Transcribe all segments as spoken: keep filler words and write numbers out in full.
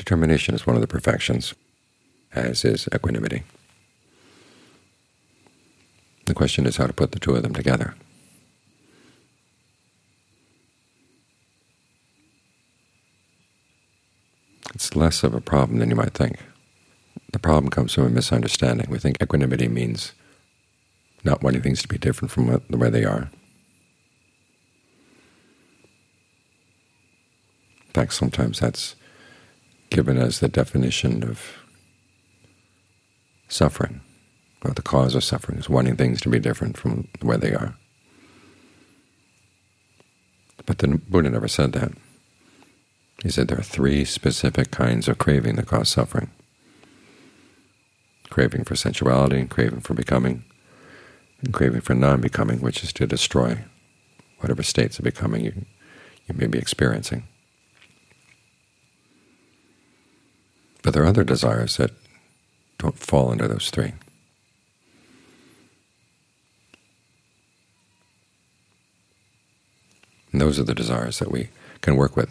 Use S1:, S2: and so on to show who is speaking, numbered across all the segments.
S1: Determination is one of the perfections, as is equanimity. The question is how to put the two of them together. It's less of a problem than you might think. The problem comes from a misunderstanding. We think equanimity means not wanting things to be different from what, the way they are. In fact, sometimes that's given as the definition of suffering, or the cause of suffering, is wanting things to be different from the way they are. But the Buddha never said that. He said there are three specific kinds of craving that cause suffering: craving for sensuality, craving for becoming, and craving for non-becoming, which is to destroy whatever states of becoming you, you may be experiencing. But there are other desires that don't fall under those three. And those are the desires that we can work with.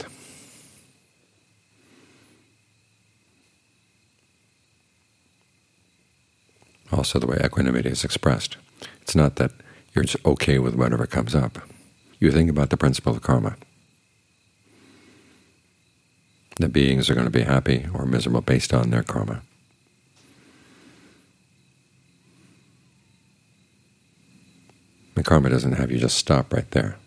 S1: Also, the way equanimity is expressed. It's not that you're just okay with whatever comes up. You think about the principle of karma. The beings are going to be happy or miserable based on their karma. The karma doesn't have you just stop right there.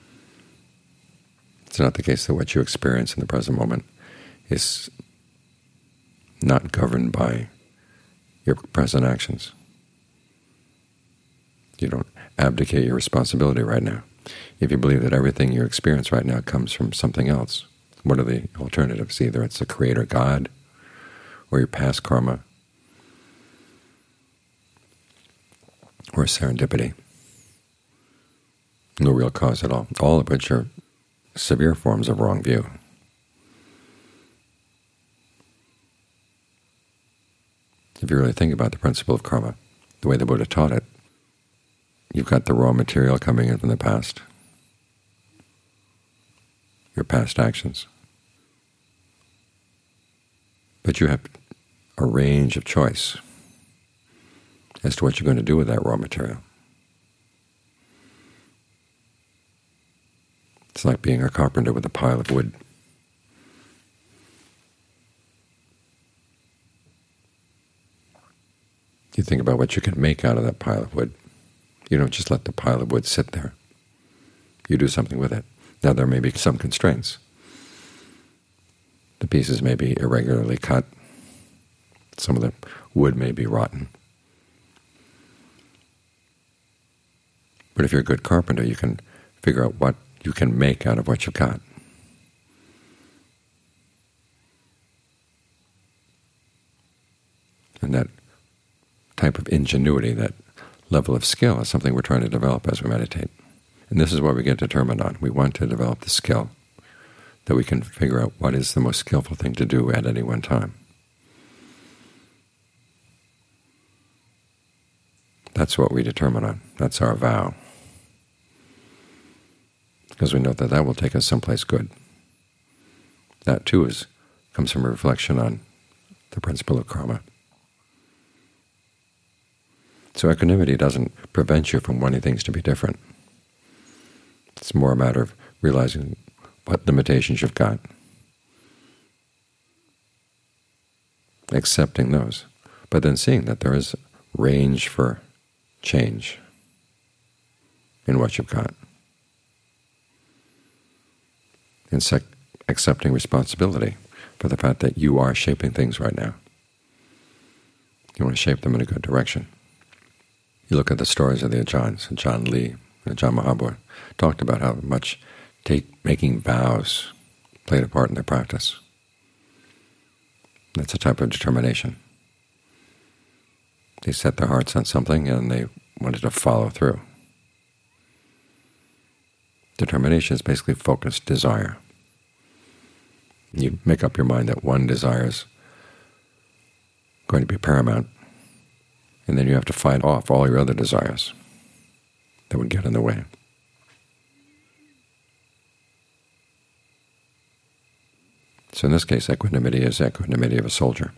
S1: It's not the case that what you experience in the present moment is not governed by your present actions. You don't abdicate your responsibility right now. If you believe that everything you experience right now comes from something else, what are the alternatives? Either it's the Creator God, or your past karma, or serendipity. No real cause at all, all of which are severe forms of wrong view. If you really think about the principle of karma, the way the Buddha taught it, you've got the raw material coming in from the past, your past actions. But you have a range of choice as to what you're going to do with that raw material. It's like being a carpenter with a pile of wood. You think about what you can make out of that pile of wood. You don't just let the pile of wood sit there. You do something with it. Now, there may be some constraints. The pieces may be irregularly cut. Some of the wood may be rotten. But if you're a good carpenter, you can figure out what you can make out of what you've got. And that type of ingenuity, that level of skill, is something we're trying to develop as we meditate. And this is what we get determined on. We want to develop the skill that we can figure out what is the most skillful thing to do at any one time. That's what we determine on. That's our vow. Because we know that that will take us someplace good. That, too, is comes from a reflection on the principle of karma. So equanimity doesn't prevent you from wanting things to be different. It's more a matter of realizing what limitations you've got, accepting those, but then seeing that there is range for change in what you've got, and sec accepting responsibility for the fact that you are shaping things right now. You want to shape them in a good direction. You look at the stories of the Ajahns, Ajahn Lee, and Ajahn Mahabodhi talked about how much take, making vows played a part in their practice. That's a type of determination. They set their hearts on something and they wanted to follow through. Determination is basically focused desire. You make up your mind that one desire is going to be paramount, and then you have to fight off all your other desires that would get in the way. So in this case, equanimity is equanimity of a soldier.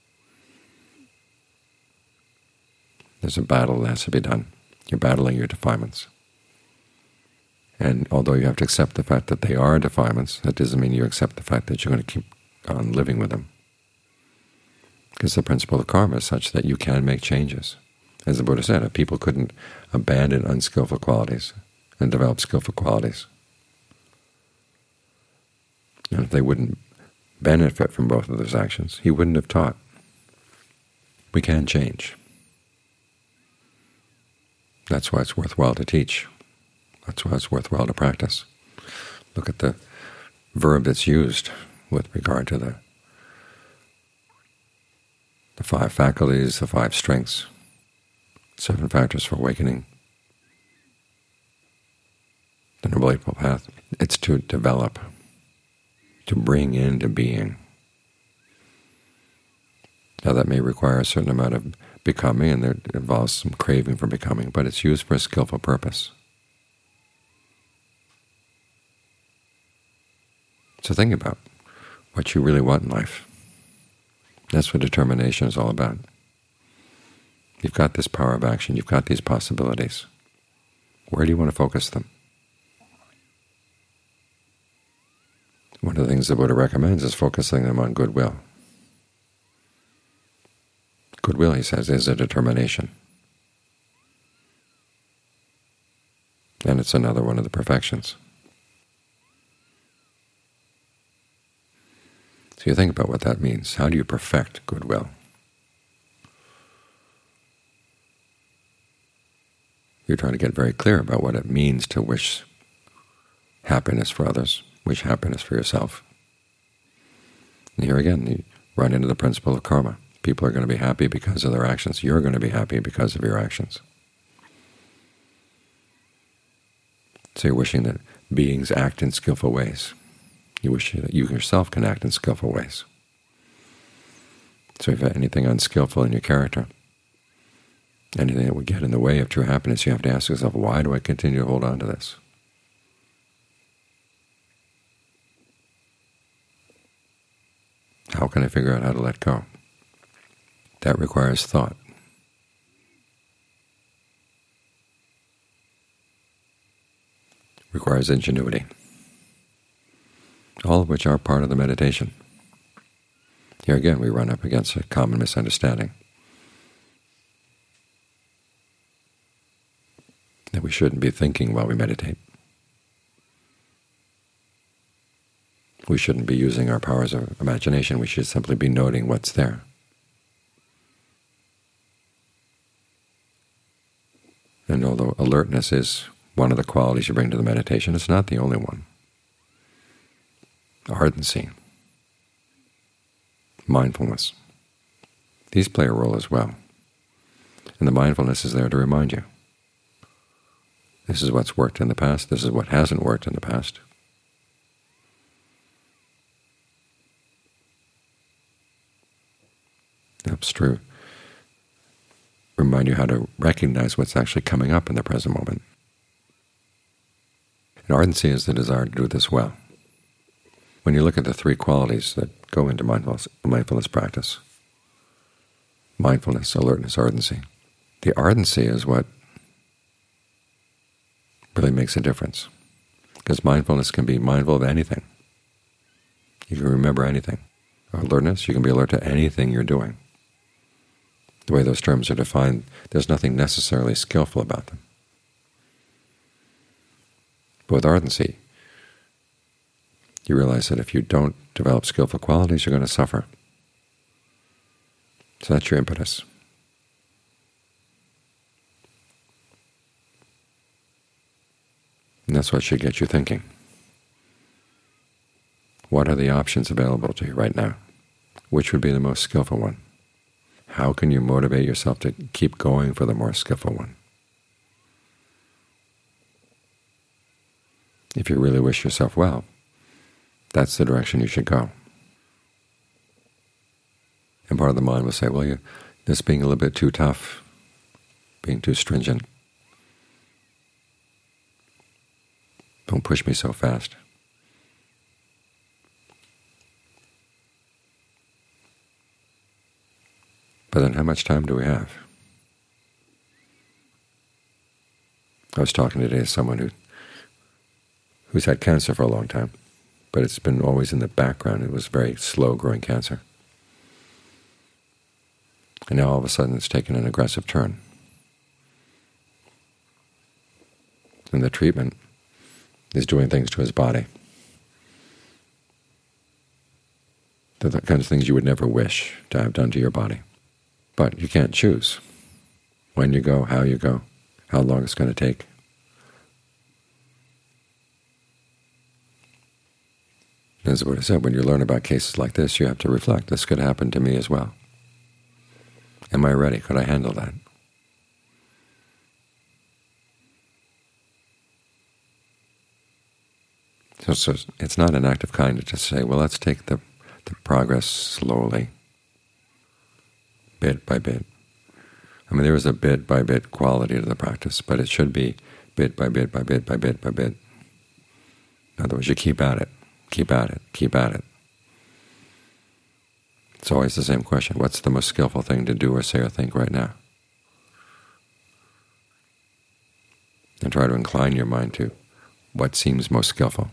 S1: There's a battle that has to be done. You're battling your defilements. And although you have to accept the fact that they are defilements, that doesn't mean you accept the fact that you're going to keep on living with them. Because the principle of karma is such that you can make changes. As the Buddha said, if people couldn't abandon unskillful qualities and develop skillful qualities, and if they wouldn't benefit from both of those actions, he wouldn't have taught. We can change. That's why it's worthwhile to teach. That's why it's worthwhile to practice. Look at the verb that's used with regard to the, the five faculties, the five strengths, seven factors for awakening, the Noble Eightfold Path. It's to develop, to bring into being. Now that may require a certain amount of becoming, and there involves some craving for becoming, but it's used for a skillful purpose. So think about what you really want in life. That's what determination is all about. You've got this power of action. You've got these possibilities. Where do you want to focus them? One of the things the Buddha recommends is focusing them on goodwill. Goodwill, he says, is a determination. And it's another one of the perfections. So you think about what that means. How do you perfect goodwill? You're trying to get very clear about what it means to wish happiness for others, wish happiness for yourself. And here again, you run into the principle of karma. People are going to be happy because of their actions. You're going to be happy because of your actions. So you're wishing that beings act in skillful ways. You wish that you yourself can act in skillful ways. So if you have anything unskillful in your character, anything that would get in the way of true happiness, you have to ask yourself, why do I continue to hold on to this? How can I figure out how to let go? That requires thought. Requires ingenuity, all of which are part of the meditation. Here again, we run up against a common misunderstanding that we shouldn't be thinking while we meditate. We shouldn't be using our powers of imagination. We should simply be noting what's there. And although alertness is one of the qualities you bring to the meditation, it's not the only one. Ardency, mindfulness, these play a role as well. And the mindfulness is there to remind you. This is what's worked in the past. This is what hasn't worked in the past. That's true. Remind you how to recognize what's actually coming up in the present moment. And ardency is the desire to do this well. When you look at the three qualities that go into mindfulness, mindfulness practice, mindfulness, alertness, ardency, the ardency is what really makes a difference. Because mindfulness can be mindful of anything. You can remember anything. Alertness, you can be alert to anything you're doing. The way those terms are defined, there's nothing necessarily skillful about them. But with ardency, you realize that if you don't develop skillful qualities, you're going to suffer. So that's your impetus. And that's what should get you thinking. What are the options available to you right now? Which would be the most skillful one? How can you motivate yourself to keep going for the more skillful one? If you really wish yourself well, that's the direction you should go. And part of the mind will say, well, you, this being a little bit too tough, being too stringent. Don't push me so fast. But then how much time do we have? I was talking today to someone who who's had cancer for a long time, but it's been always in the background. It was very slow-growing cancer. And now all of a sudden it's taken an aggressive turn. And the treatment is doing things to his body. They're the kinds of things you would never wish to have done to your body. But you can't choose when you go, how you go, how long it's going to take. As the Buddha said, when you learn about cases like this, you have to reflect, this could happen to me as well. Am I ready? Could I handle that? So, so it's not an act of kindness to say, well, let's take the, the progress slowly, bit by bit. I mean, there is a bit-by-bit quality to the practice, but it should be bit by bit by bit by bit by bit. In other words, you keep at it, keep at it, keep at it. It's always the same question. What's the most skillful thing to do or say or think right now? And try to incline your mind to what seems most skillful.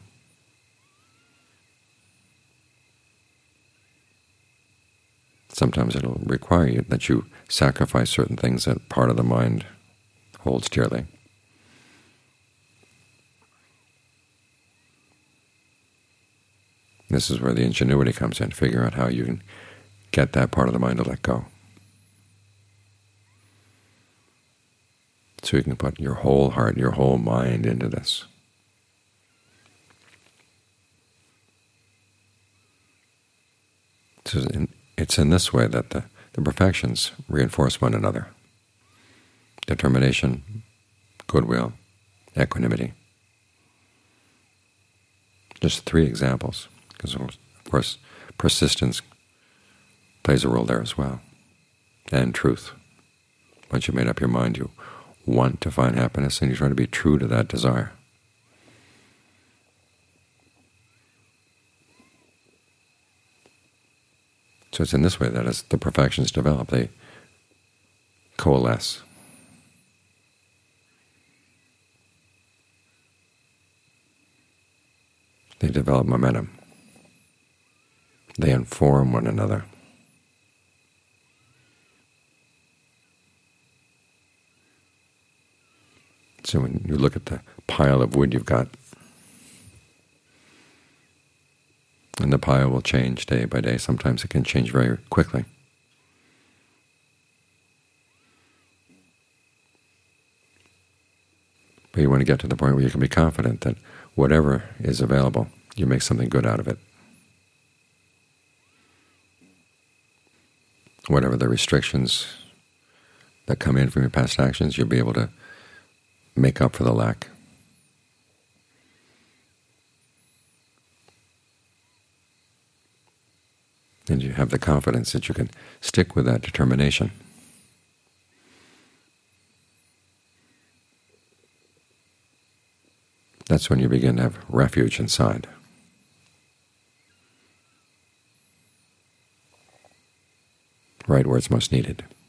S1: Sometimes it'll require you that you sacrifice certain things that part of the mind holds dearly. This is where the ingenuity comes in, figure out how you can get that part of the mind to let go. So you can put your whole heart, your whole mind into this. So in, it's in this way that the, the perfections reinforce one another. Determination, goodwill, equanimity. Just three examples, because of course persistence plays a role there as well, and truth. Once you've made up your mind, you want to find happiness, and you try to be true to that desire. So it's in this way that as the perfections develop, they coalesce. They develop momentum. They inform one another. So when you look at the pile of wood you've got, and the pile will change day by day. Sometimes it can change very quickly. But you want to get to the point where you can be confident that whatever is available, you make something good out of it. Whatever the restrictions that come in from your past actions, you'll be able to make up for the lack. And you have the confidence that you can stick with that determination. That's when you begin to have refuge inside. Right where it's most needed.